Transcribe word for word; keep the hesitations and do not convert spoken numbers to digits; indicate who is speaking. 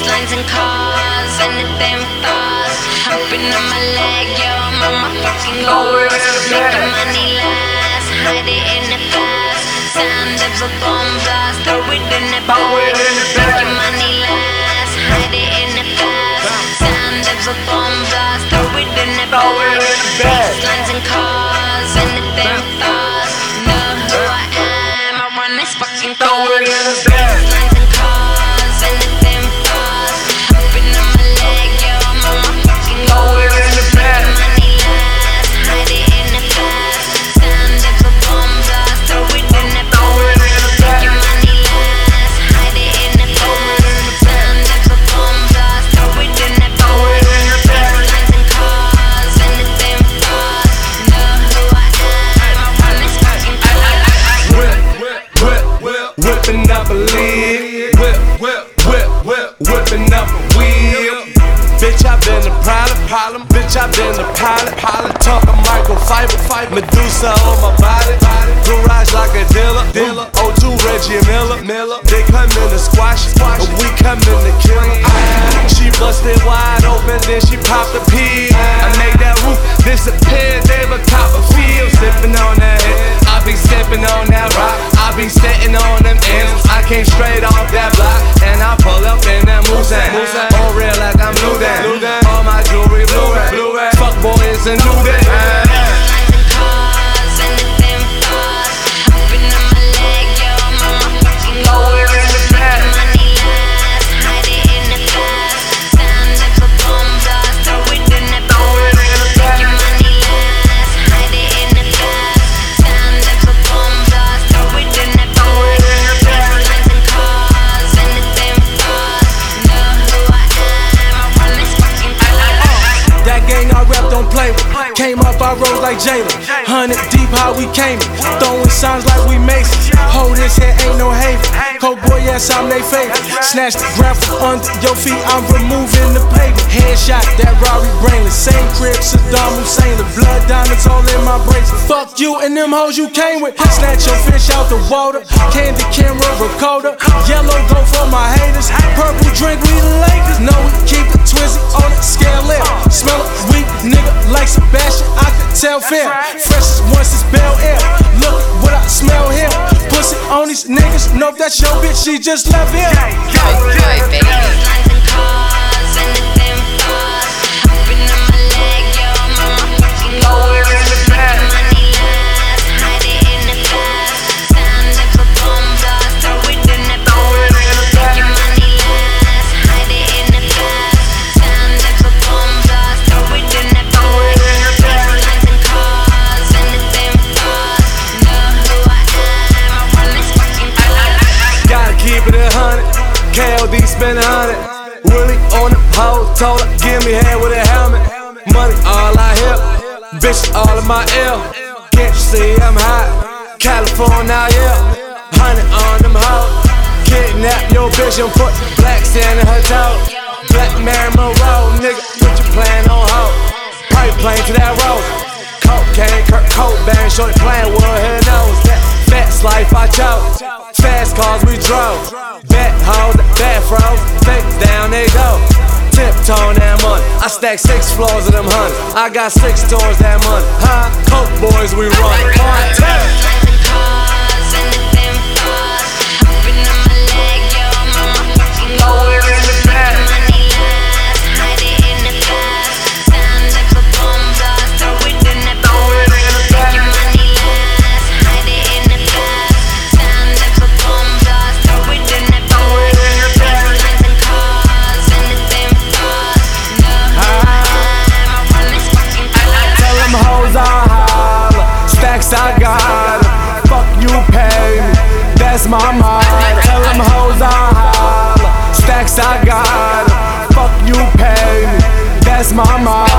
Speaker 1: lines and cars, anything fast. Hopping on my leg, yo, I'm on my fucking goals. Making money last, hide it in the fast. Sound of a bomb blast, throw it in the bag. Making money last, hide it in the fast. Sound of a bomb blast, throw it in the bag. These lines and cars, anything fast. Know who I am, I run this fucking throw it in the bag. These lines and cars, anything fast. Hopping on my leg, yo, I'm on my fucking goals. Making money last, hide it in the fast. Sound of a bomb blast, throw it in the bag. Making money last, hide it in the fast. Sound of a bomb blast, throw it in the bag. These lines and cars, anything fast. Know who I am, I run this fucking thing.
Speaker 2: Whip, whip, whip, whip, whipping up a lid. Whip, whip, whip, whip, whipping up a wheel. Bitch, I been a problem, problem. Bitch, I been a pilot, pilot. Talking microfiber, fiber. Medusa on my body, body. Garage like a dealer, dealer. O two Reggie Miller, Miller. They come in to squash, squash. And we come in to kill her. She busted wide open, then she popped a pee. I made that roof disappear. They were top of field, sipping on that head. I be sipping on that rock. I be sitting on them ends. I came straight off that block, and I pull up in that Mustang. All real like I'm Blue Dan. All my jewelry blue red. Blue red. Fuck boy, it's a new day.
Speaker 1: Lines and cars, anything fast. Hopping on my leg, yo, I'm on my fucking goals. Making money last, hide it in the fast. Sound of a bomb blast, throw it in the bag. Making money last, hide it in the fast. Sound of a bomb blast, throw it in the bag. These lines and cars, anything fast. Know who I am, I run this fucking thing.
Speaker 3: That gang I rap don't play with. Came up, I rose like Jalen. Hundred deep, how we came in. Throwing signs like we Masons. Hold this head, ain't no haven. Cold boy, yes, I'm they favorite. Snatch the ground from under your feet, I'm removing the pavement. Headshot, that Rari brainless. Same crib, Saddam Hussein. The blood diamonds all in my bracelet. Fuck you and them hoes you came with. Snatch your fish out the water. Candy camera recorder. Yellow go for my haters. Purple drink, we the Lakers. No, we keep it twisty on the scale lip. Smell it, weak nigga like Sebastian, I could tell fair. Fresh as once it's Bel Air. Look what I smell here. Pussy on these niggas. Know that's your bitch, she just left here.
Speaker 1: Good, good, baby. Lines and cars, anything fast. Hopping on my leg, yo, I'm on my fucking goals. Making money last, hide it in the fast. Sound of a bomb blast, throw it in the bag. Making money last, hide it in the fast. Sound of a bomb blast, throw it in the bag. These lines and cars, anything fast. Know who I am, I run this fucking thing.
Speaker 2: Gotta keep it a hundred. K O D spend a hundred. Willie on the pole, told her, give me head with a helmet. Money all I hear, bitches all in my ear. Can't you see I'm hot? California, yeah. Hundred on them hoes. Kidnap your bitch and put black sand in her toe. Black Mary Monroe, nigga, put your plan on hold. Pipe plane to that road. Cocaine, Kurt Cobain, shorty playing with her nose. That fast life I chose. Fast cars we drove. Bet hoes, bad froze. Fake down they go. Tiptoeing that money. I stack six floors of them honey. I got six stores that money. Huh? Coke boys we run. On ten.
Speaker 1: Lines and cars, anything fast. Hopping on my leg, yo, I'm on my fucking goals. Making money last, hide it in the fast. Sound of a bomb blast, throw it in the bag. Making money last, hide it in the fast. Sound of a bomb blast, throw it in the bag. These lines and cars, anything fast. Know who I am, I run this fucking thing.
Speaker 2: Tell them hoes I holler. Stacks I got. Fuck you pay me. That's my mind. Tell them hoes I holler. Stacks I got. Fuck you pay me. That's my mind.